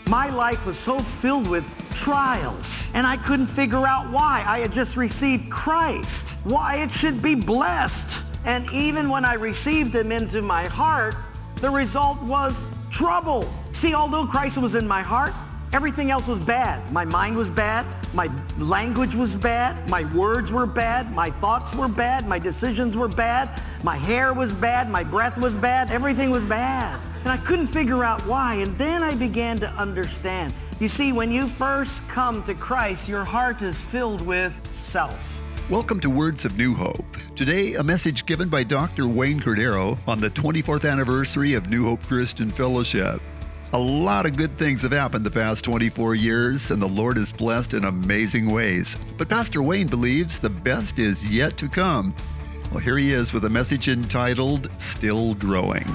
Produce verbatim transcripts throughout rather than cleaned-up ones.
My life was so filled with trials, and I couldn't figure out why. I had just received Christ, why it should be blessed. And even when I received him into my heart, the result was trouble. See, although Christ was in my heart, everything else was bad. My mind was bad. My language was bad. My words were bad. My thoughts were bad. My decisions were bad. My hair was bad. My breath was bad. Everything was bad. And I couldn't figure out why. And then I began to understand. You see, when you first come to Christ, your heart is filled with self. Welcome to Words of New Hope. Today, a message given by Doctor Wayne Cordeiro on the twenty-fourth anniversary of New Hope Christian Fellowship. A lot of good things have happened the past twenty-four years, and the Lord has blessed in amazing ways. But Pastor Wayne believes the best is yet to come. Well, here he is with a message entitled, Still Growing.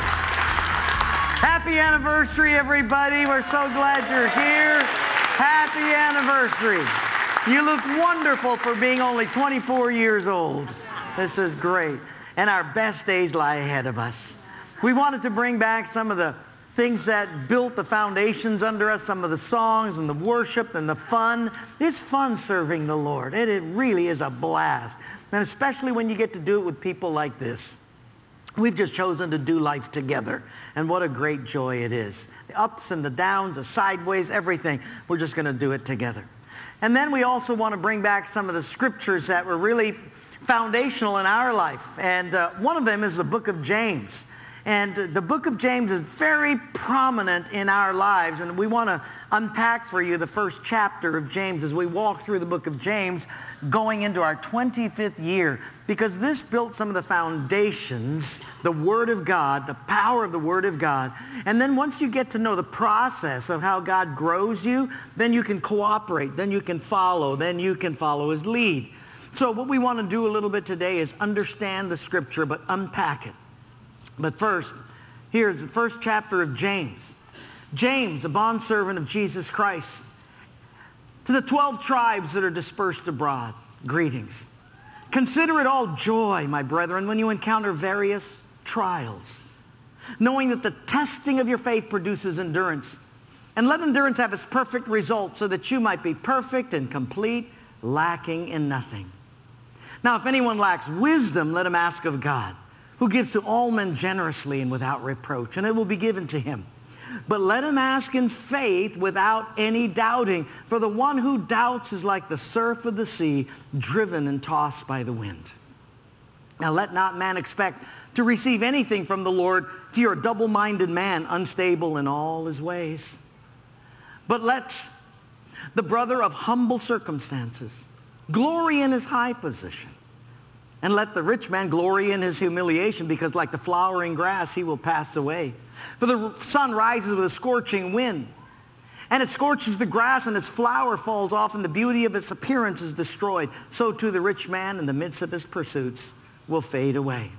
Happy anniversary, everybody. We're so glad you're here. Happy anniversary. You look wonderful for being only twenty-four years old. This is great. And our best days lie ahead of us. We wanted to bring back some of the things that built the foundations under us, some of the songs and the worship and the fun. It's fun serving the Lord. It, it really is a blast. And especially when you get to do it with people like this. We've just chosen to do life together. And what a great joy it is. The ups and the downs, the sideways, everything. We're just going to do it together. And then we also want to bring back some of the scriptures that were really foundational in our life. And uh, one of them is the book of James. And uh, the book of James is very prominent in our lives. And we want to unpack for you the first chapter of James as we walk through the book of James going into our twenty-fifth year. Because this built some of the foundations, the Word of God, the power of the Word of God. And then once you get to know the process of how God grows you, then you can cooperate, then you can follow, then you can follow His lead. So what we want to do a little bit today is understand the Scripture, but unpack it. But first, here's the first chapter of James. James, a bondservant of Jesus Christ. To the twelve tribes that are dispersed abroad, greetings. Consider it all joy, my brethren, when you encounter various trials, knowing that the testing of your faith produces endurance. And let endurance have its perfect result, so that you might be perfect and complete, lacking in nothing. Now, if anyone lacks wisdom, let him ask of God, who gives to all men generously and without reproach, and it will be given to him. But let him ask in faith without any doubting, for the one who doubts is like the surf of the sea, driven and tossed by the wind. Now let not man expect to receive anything from the Lord, if you're a double-minded man, unstable in all his ways. But let the brother of humble circumstances glory in his high position, and let the rich man glory in his humiliation, because like the flowering grass, he will pass away. For the sun rises with a scorching wind, and it scorches the grass, and its flower falls off, and the beauty of its appearance is destroyed. So too the rich man in the midst of his pursuits will fade away.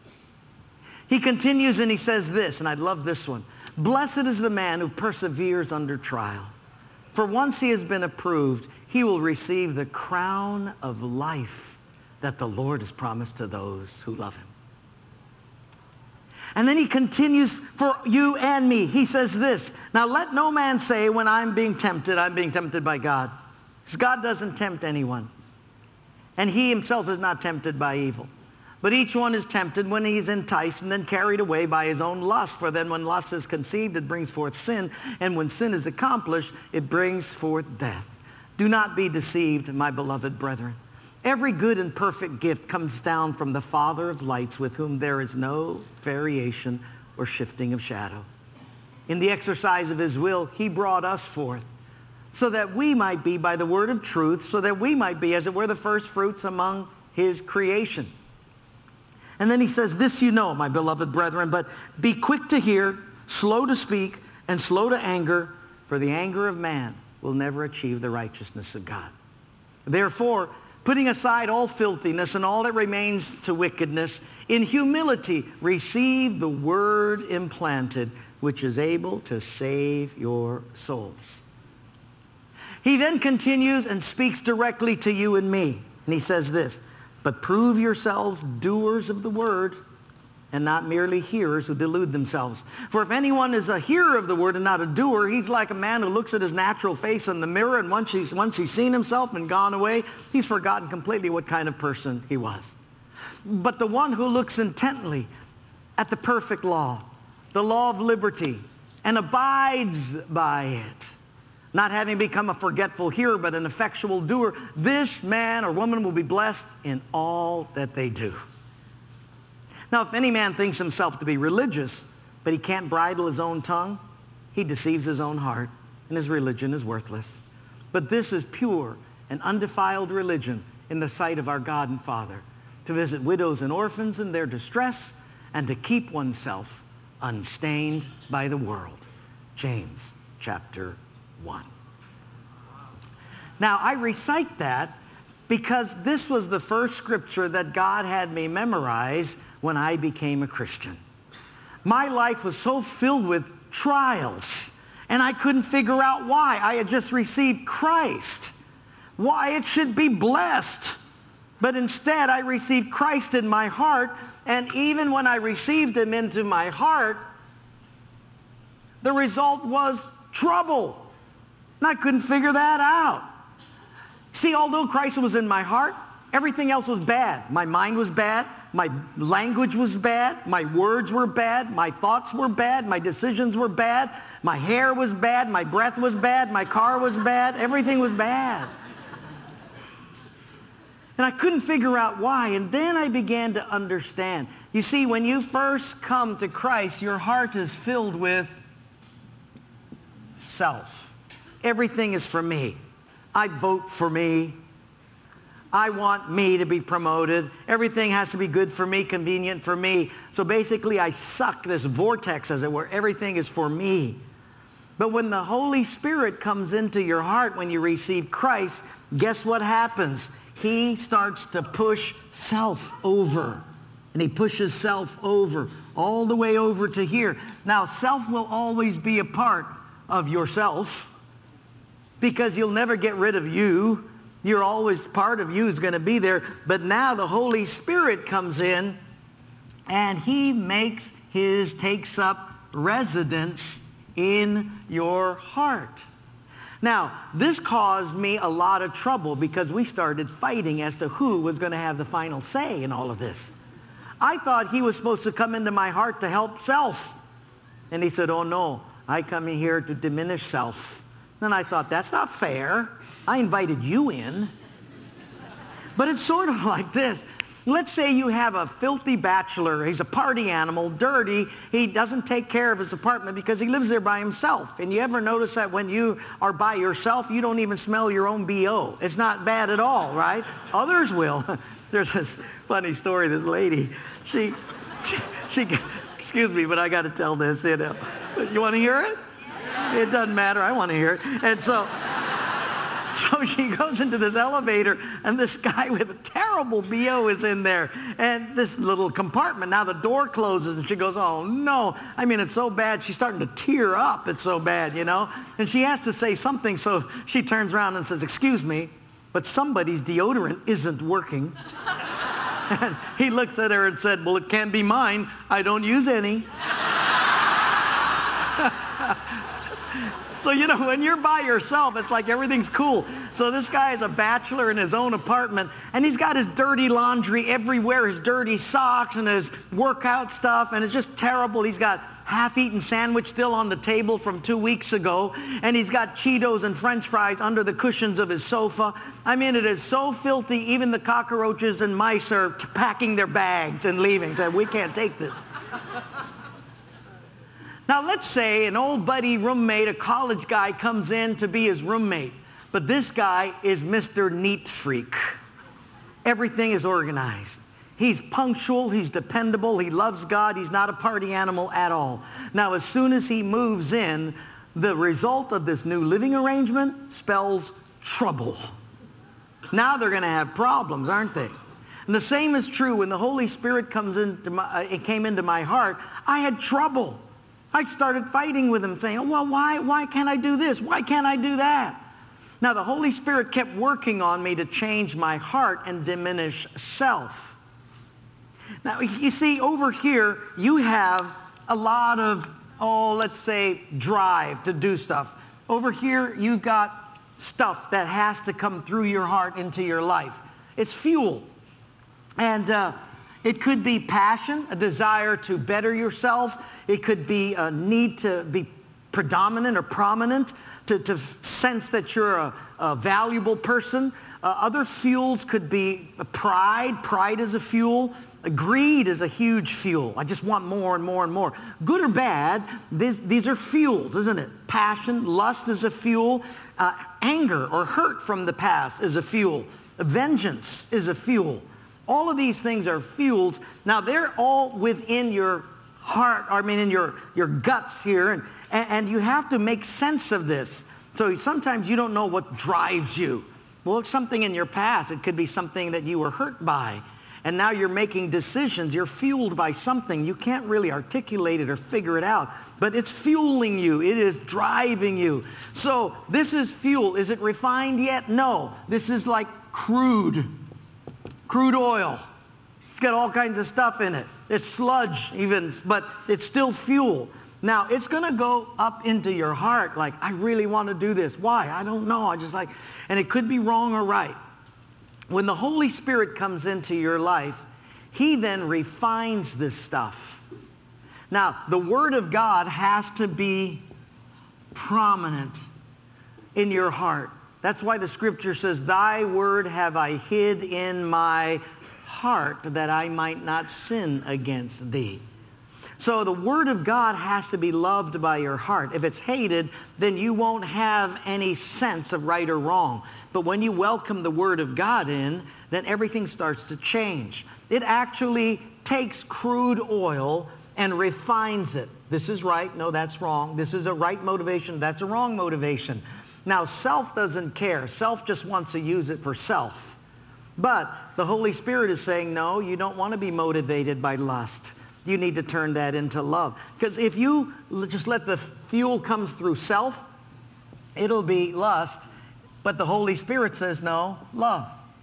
He continues and he says this, and I love this one. Blessed is the man who perseveres under trial. For once he has been approved, he will receive the crown of life that the Lord has promised to those who love him. And then he continues for you and me. He says this, now let no man say when I'm being tempted, I'm being tempted by God. Because God doesn't tempt anyone. And he himself is not tempted by evil. But each one is tempted when he's enticed and then carried away by his own lust. For then when lust is conceived, it brings forth sin. And when sin is accomplished, it brings forth death. Do not be deceived, my beloved brethren. Every good and perfect gift comes down from the Father of lights, with whom there is no variation or shifting of shadow. In the exercise of his will, he brought us forth, so that we might be by the word of truth, so that we might be, as it were, the first fruits among his creation. And then he says, this you know, my beloved brethren, but be quick to hear, slow to speak, and slow to anger, for the anger of man will never achieve the righteousness of God. Therefore, putting aside all filthiness and all that remains to wickedness, in humility receive the word implanted, which is able to save your souls. He then continues and speaks directly to you and me. And he says this, but prove yourselves doers of the word and not merely hearers who delude themselves. For if anyone is a hearer of the word and not a doer, he's like a man who looks at his natural face in the mirror, and once he's, once he's seen himself and gone away, he's forgotten completely what kind of person he was. But the one who looks intently at the perfect law, the law of liberty, and abides by it, not having become a forgetful hearer, but an effectual doer, this man or woman will be blessed in all that they do. Now, if any man thinks himself to be religious, but he can't bridle his own tongue, he deceives his own heart, and his religion is worthless. But this is pure and undefiled religion in the sight of our God and Father, to visit widows and orphans in their distress, and to keep oneself unstained by the world. James chapter one. Now, I recite that because this was the first scripture that God had me memorize when I became a Christian. My life was so filled with trials, and I couldn't figure out why. I had just received Christ, why it should be blessed. But instead, I received Christ in my heart, and even when I received him into my heart, the result was trouble. And I couldn't figure that out. See, although Christ was in my heart, everything else was bad. My mind was bad. My language was bad. My words were bad. My thoughts were bad. My decisions were bad. My hair was bad. My breath was bad. My car was bad. Everything was bad. And I couldn't figure out why. And then I began to understand. You see, when you first come to Christ, your heart is filled with self. Everything is for me. I vote for me. I want me to be promoted. Everything has to be good for me, convenient for me. So basically, I suck this vortex, as it were. Everything is for me. But when the Holy Spirit comes into your heart when you receive Christ, guess what happens? He starts to push self over. And he pushes self over, all the way over to here. Now, self will always be a part of yourself, because you'll never get rid of you. You're always, part of you is going to be there. But now the Holy Spirit comes in, and he makes his, takes up residence in your heart. Now, this caused me a lot of trouble, because we started fighting as to who was going to have the final say in all of this. I thought he was supposed to come into my heart to help self. And he said, oh no, I come in here to diminish self. Then I thought, that's not fair. I invited you in. But it's sort of like this. Let's say you have a filthy bachelor. He's a party animal, dirty. He doesn't take care of his apartment because he lives there by himself. And you ever notice that when you are by yourself, you don't even smell your own B O? It's not bad at all, right? Others will. There's this funny story. This lady, she, she, she excuse me, but I got to tell this. You know, you want to hear it? It doesn't matter. I want to hear it. And so... So she goes into this elevator, and this guy with a terrible B O is in there, and this little compartment. Now the door closes, and she goes, oh no. I mean, it's so bad. She's starting to tear up. It's so bad, you know. And she has to say something, so she turns around and says, excuse me, but somebody's deodorant isn't working. And he looks at her and said, well, it can't be mine. I don't use any. So, you know, when you're by yourself, it's like everything's cool. So this guy is a bachelor in his own apartment, and he's got his dirty laundry everywhere, his dirty socks and his workout stuff, and it's just terrible. He's got half-eaten sandwich still on the table from two weeks ago, and he's got Cheetos and French fries under the cushions of his sofa. I mean, it is so filthy, even the cockroaches and mice are packing their bags and leaving, saying, we can't take this. Now, let's say an old buddy roommate, a college guy, comes in to be his roommate. But this guy is Mister Neat Freak. Everything is organized. He's punctual. He's dependable. He loves God. He's not a party animal at all. Now, as soon as he moves in, the result of this new living arrangement spells trouble. Now they're going to have problems, aren't they? And the same is true when the Holy Spirit comes into my, uh, it came into my heart. I had trouble. I started fighting with him, saying, well, why, why can't I do this? Why can't I do that? Now, the Holy Spirit kept working on me to change my heart and diminish self. Now, you see, over here, you have a lot of, oh, let's say, drive to do stuff. Over here, you've got stuff that has to come through your heart into your life. It's fuel. And uh, it could be passion, a desire to better yourself. It could be a need to be predominant or prominent, to, to sense that you're a, a valuable person. Uh, other fuels could be pride. Pride is a fuel. Greed is a huge fuel. I just want more and more and more. Good or bad, these, these are fuels, isn't it? Passion, lust is a fuel. Uh, anger or hurt from the past is a fuel. Vengeance is a fuel. All of these things are fuels. Now, they're all within your heart, I mean, in your, your guts here, and, and you have to make sense of this. So sometimes you don't know what drives you. Well, it's something in your past. It could be something that you were hurt by. And now you're making decisions. You're fueled by something. You can't really articulate it or figure it out. But it's fueling you. It is driving you. So this is fuel. Is it refined yet? No. This is like crude. Crude oil. It's got all kinds of stuff in it. It's sludge even, but it's still fuel. Now, it's going to go up into your heart like, I really want to do this. Why? I don't know. I just like, and it could be wrong or right. When the Holy Spirit comes into your life, He then refines this stuff. Now, the Word of God has to be prominent in your heart. That's why the Scripture says, Thy word have I hid in my heart that I might not sin against Thee. So the Word of God has to be loved by your heart. If it's hated, then you won't have any sense of right or wrong. But when you welcome the Word of God in, then everything starts to change. It actually takes crude oil and refines it. This is right. No, that's wrong. This is a right motivation. That's a wrong motivation. Now, self doesn't care. Self just wants to use it for self. But the Holy Spirit is saying, no, you don't want to be motivated by lust. You need to turn that into love. Because if you just let the fuel come through self, it'll be lust. But the Holy Spirit says, no, love.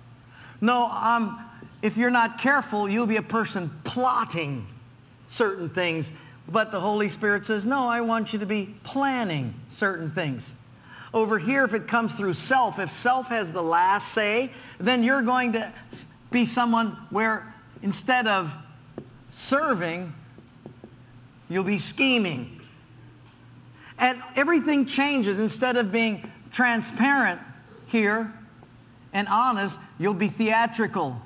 No, um, if you're not careful, you'll be a person plotting certain things. But the Holy Spirit says, no, I want you to be planning certain things. Over here, if it comes through self, if self has the last say, then you're going to be someone where instead of serving, you'll be scheming. And everything changes. Instead of being transparent here and honest, you'll be theatrical.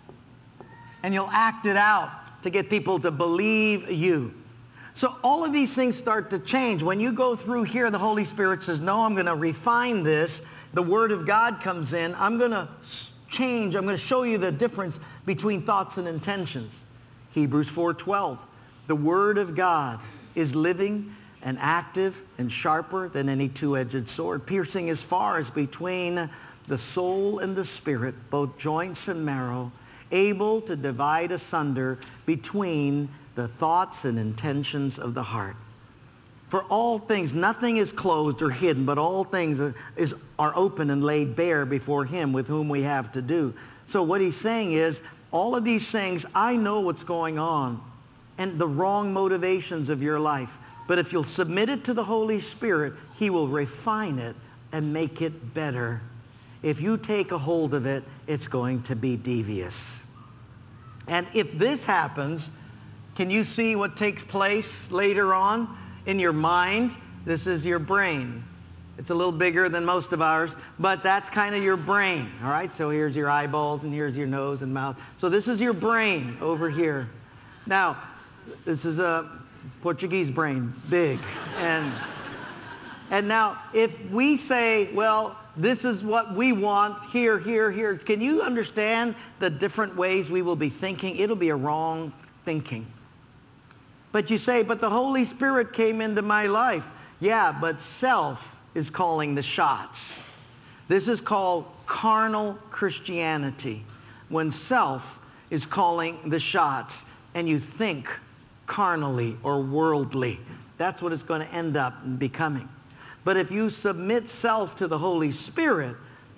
And you'll act it out to get people to believe you. So all of these things start to change. When you go through here, the Holy Spirit says, no, I'm going to refine this. The Word of God comes in. I'm going to change. I'm going to show you the difference between thoughts and intentions. Hebrews four twelve. The Word of God is living and active and sharper than any two-edged sword, piercing as far as between the soul and the spirit, both joints and marrow, able to divide asunder between the thoughts and intentions of the heart. For all things, nothing is closed or hidden, but all things are, is, are open and laid bare before Him with whom we have to do. So what He's saying is, all of these things, I know what's going on and the wrong motivations of your life. But if you'll submit it to the Holy Spirit, He will refine it and make it better. If you take a hold of it, it's going to be devious. And if this happens, can you see what takes place later on in your mind? This is your brain. It's a little bigger than most of ours, but that's kind of your brain, all right? So here's your eyeballs, and here's your nose and mouth. So this is your brain over here. Now, this is a Portuguese brain, big. And, and now, if we say, well, this is what we want, here, here, here, can you understand the different ways we will be thinking? It'll be a wrong thinking. But you say, but the Holy Spirit came into my life. Yeah, but self is calling the shots. This is called carnal Christianity, when self is calling the shots and you think carnally or worldly. That's what it's going to end up becoming. But if you submit self to the Holy Spirit,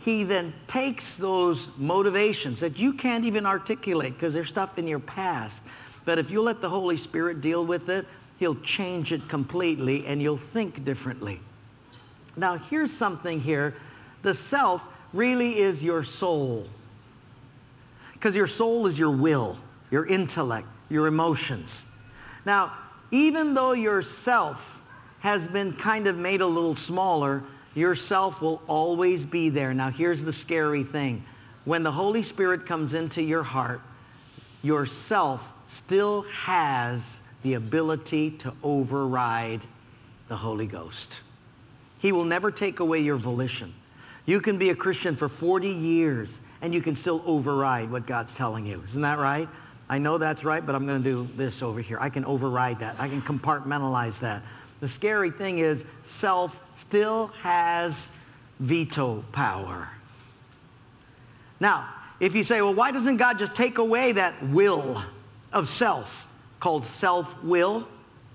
he then takes those motivations that you can't even articulate because they're stuff in your past. But if you let the Holy Spirit deal with it, he'll change it completely and you'll think differently. Now, here's something here. The self really is your soul. Because your soul is your will, your intellect, your emotions. Now, even though your self has been kind of made a little smaller, your self will always be there. Now, here's the scary thing. When the Holy Spirit comes into your heart, your self still has the ability to override the Holy Ghost. He will never take away your volition. You can be a Christian for forty years and you can still override what God's telling you. Isn't that right? I know that's right, but I'm going to do this over here. I can override that. I can compartmentalize that. The scary thing is self still has veto power. Now, if you say, well, why doesn't God just take away that will of self called self-will?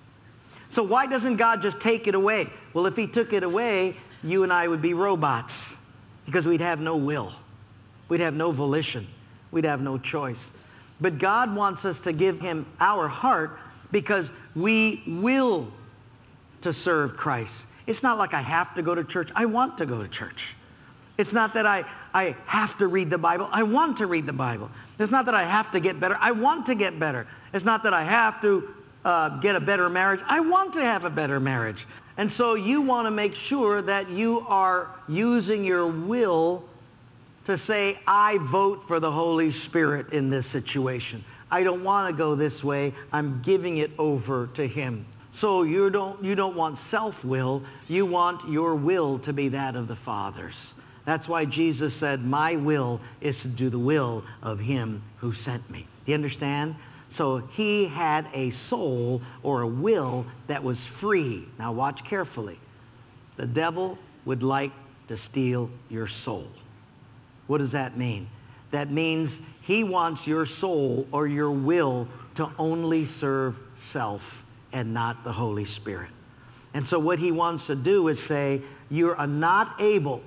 So why doesn't God just take it away? Well, if he took it away, you and I would be robots because we'd have no will. We'd have no volition. We'd have no choice. But God wants us to give him our heart because we will to serve Christ. It's not like I have to go to church. I want to go to church. It's not that I, I have to read the Bible. I want to read the Bible. It's not that I have to get better. I want to get better. It's not that I have to uh, get a better marriage. I want to have a better marriage. And so you want to make sure that you are using your will to say, I vote for the Holy Spirit in this situation. I don't want to go this way. I'm giving it over to him. So you don't, you don't want self-will. You want your will to be that of the Father's. That's why Jesus said, my will is to do the will of him who sent me. Do you understand? So he had a soul or a will that was free. Now watch carefully. The devil would like to steal your soul. What does that mean? That means he wants your soul or your will to only serve self and not the Holy Spirit. And so what he wants to do is say, you are not able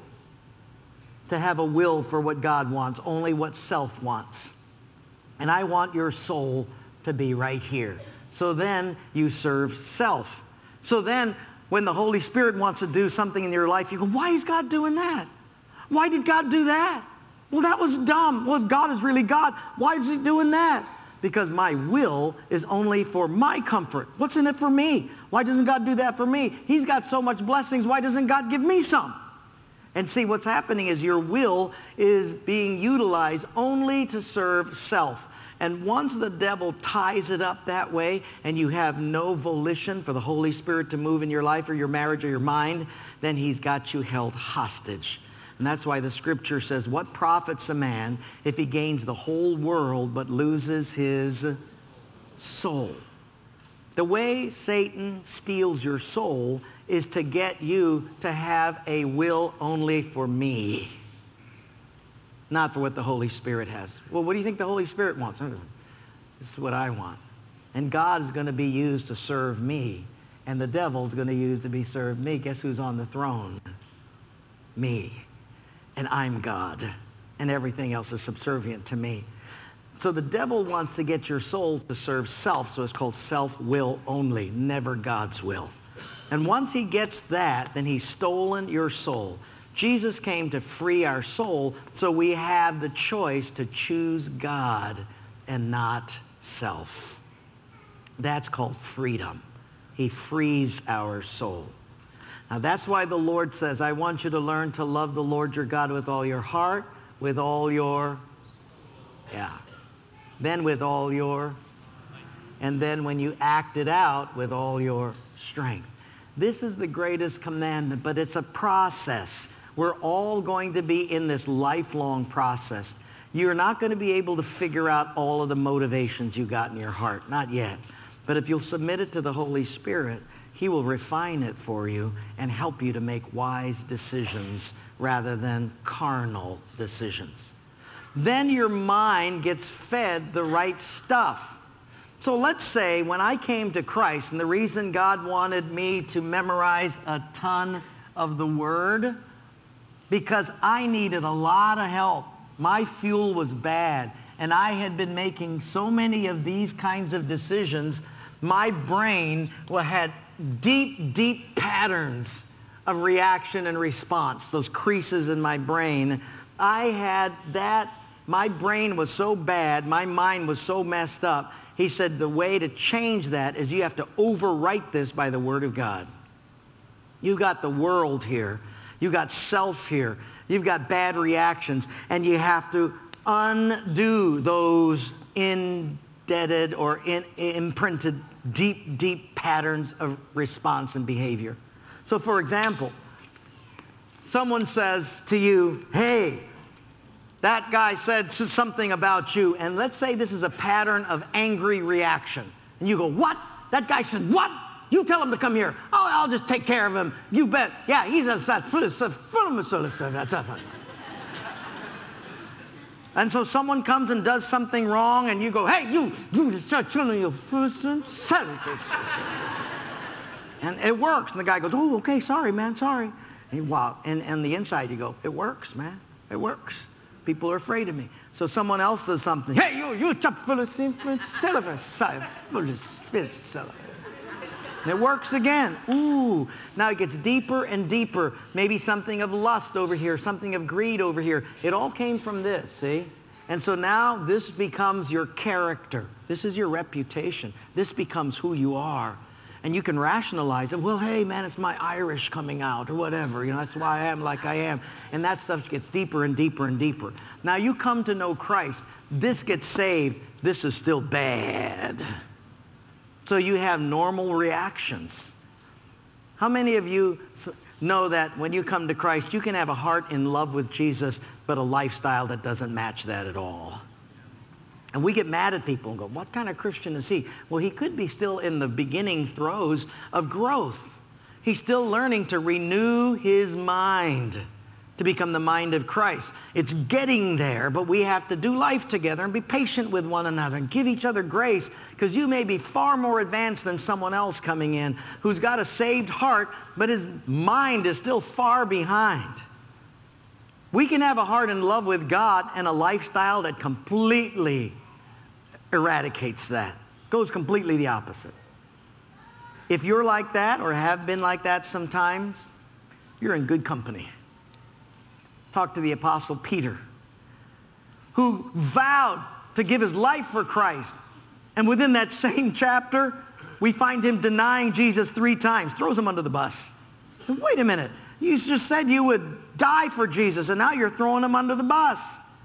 to have a will for what God wants, only what self wants. And I want your soul to be right here. So then you serve self. So then when the Holy Spirit wants to do something in your life, you go, why is God doing that? Why did God do that? Well, that was dumb. Well, if God is really God, why is he doing that? Because my will is only for my comfort. What's in it for me? Why doesn't God do that for me? He's got so much blessings. Why doesn't God give me some? And see, what's happening is your will is being utilized only to serve self. And once the devil ties it up that way and you have no volition for the Holy Spirit to move in your life or your marriage or your mind, then he's got you held hostage. And that's why the scripture says, what profits a man if he gains the whole world but loses his soul? The way Satan steals your soul is to get you to have a will only for me, not for what the Holy Spirit has. Well, what do you think the Holy Spirit wants? This is what I want. And God is going to be used to serve me, and the devil is going to use to be served me. Guess who's on the throne? Me. And I'm God, and everything else is subservient to me. So the devil wants to get your soul to serve self, so it's called self-will only, never God's will. And once he gets that, then he's stolen your soul. Jesus came to free our soul, so we have the choice to choose God and not self. That's called freedom. He frees our soul. Now that's why the Lord says, I want you to learn to love the Lord your God with all your heart, with all your, yeah, then with all your, and then when you act it out, with all your strength. This is the greatest commandment, but it's a process. We're all going to be in this lifelong process. You're not going to be able to figure out all of the motivations you got in your heart, not yet. But if you'll submit it to the Holy Spirit, he will refine it for you and help you to make wise decisions rather than carnal decisions. Then your mind gets fed the right stuff. So let's say when I came to Christ, and the reason God wanted me to memorize a ton of the Word because I needed a lot of help. My fuel was bad, and I had been making so many of these kinds of decisions. My brain had deep, deep patterns of reaction and response, those creases in my brain. I had that, my brain was so bad, my mind was so messed up. He said the way to change that is you have to overwrite this by the Word of God. You got the world here. You got self here. You've got bad reactions, and you have to undo those indebted or in, imprinted deep, deep patterns of response and behavior. So for example, someone says to you, hey, that guy said something about you, and let's say this is a pattern of angry reaction. And you go, what? That guy said, what? You tell him to come here. Oh, I'll just take care of him. You bet. Yeah, he's a... And so someone comes and does something wrong, and you go, hey, you, you just start telling your first and And it works. And the guy goes, oh, okay, sorry, man, sorry. And, you, wow. and, and the inside you go, it works, man. It works. People are afraid of me. So someone else does something. Hey, you, you chop Philistine, and it works again. Ooh. Now it gets deeper and deeper. Maybe something of lust over here, something of greed over here. It all came from this, see? And so now this becomes your character. This is your reputation. This becomes who you are. And you can rationalize it. Well, hey, man, it's my Irish coming out or whatever. You know, that's why I am like I am. And that stuff gets deeper and deeper and deeper. Now you come to know Christ. This gets saved. This is still bad. So you have normal reactions. How many of you know that when you come to Christ, you can have a heart in love with Jesus, but a lifestyle that doesn't match that at all? And we get mad at people and go, what kind of Christian is he? Well, he could be still in the beginning throes of growth. He's still learning to renew his mind to become the mind of Christ. It's getting there, but we have to do life together and be patient with one another and give each other grace, because you may be far more advanced than someone else coming in who's got a saved heart, but his mind is still far behind. We can have a heart in love with God and a lifestyle that completely eradicates that, goes completely the opposite. If you're like that or have been like that sometimes, you're in good company. Talk to the Apostle Peter, who vowed to give his life for Christ. And within that same chapter, we find him denying Jesus three times, throws him under the bus. Wait a minute, you just said you would die for Jesus, and now you're throwing him under the bus.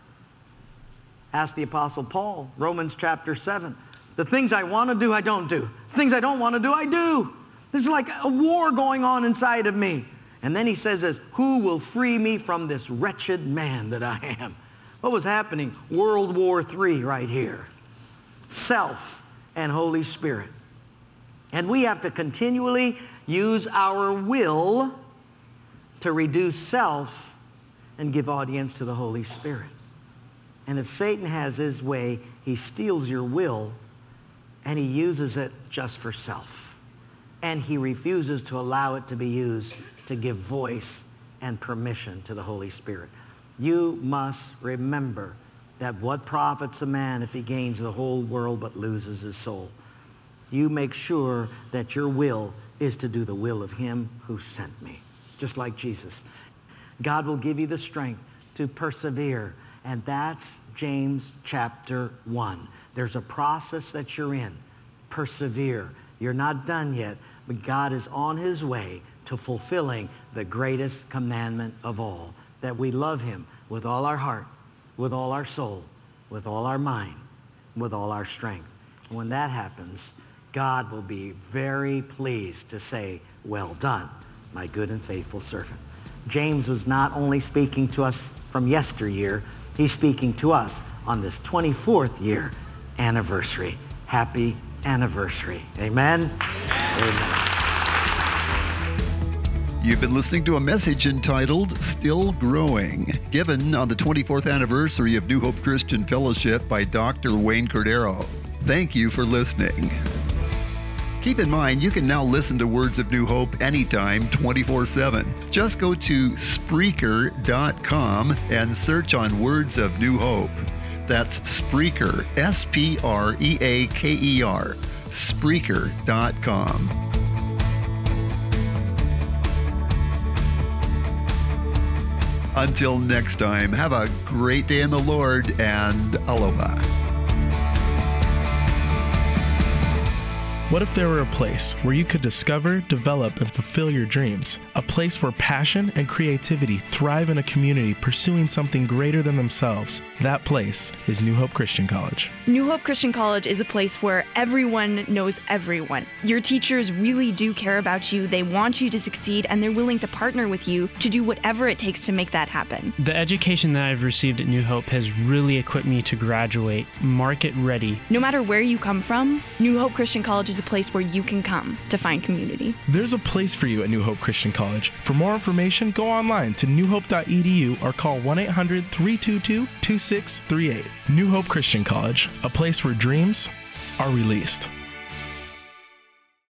Ask the Apostle Paul, Romans chapter seven. The things I want to do, I don't do. The things I don't want to do, I do. There's like a war going on inside of me. And then he says this, who will free me from this wretched man that I am? What was happening? World War Three right here. Self and Holy Spirit. And we have to continually use our will to reduce self and give audience to the Holy Spirit. And if Satan has his way, he steals your will and he uses it just for self. And he refuses to allow it to be used to give voice and permission to the Holy Spirit. You must remember that what profits a man if he gains the whole world but loses his soul? You make sure that your will is to do the will of him who sent me, just like Jesus. God will give you the strength to persevere, and that's James chapter one. There's a process that you're in. Persevere. You're not done yet, but God is on his way to fulfilling the greatest commandment of all, that we love him with all our heart, with all our soul, with all our mind, with all our strength. And when that happens, God will be very pleased to say, well done, my good and faithful servant. James was not only speaking to us from yesteryear, he's speaking to us on this twenty-fourth year anniversary. Happy anniversary. Amen? Amen. Amen. You've been listening to a message entitled Still Growing, given on the twenty-fourth anniversary of New Hope Christian Fellowship by Doctor Wayne Cordeiro. Thank you for listening. Keep in mind, you can now listen to Words of New Hope anytime, twenty-four seven. Just go to Spreaker dot com and search on Words of New Hope. That's Spreaker, S P R E A K E R, Spreaker dot com. Until next time, have a great day in the Lord, and aloha. What if there were a place where you could discover, develop, and fulfill your dreams? A place where passion and creativity thrive in a community pursuing something greater than themselves. That place is New Hope Christian College. New Hope Christian College is a place where everyone knows everyone. Your teachers really do care about you, they want you to succeed, and they're willing to partner with you to do whatever it takes to make that happen. The education that I've received at New Hope has really equipped me to graduate market ready. No matter where you come from, New Hope Christian College is a place where you can come to find community. There's a place for you at New Hope Christian College. For more information, go online to new hope dot e d u or call one eight hundred, three two two, two six three eight. New Hope Christian College, a place where dreams are released.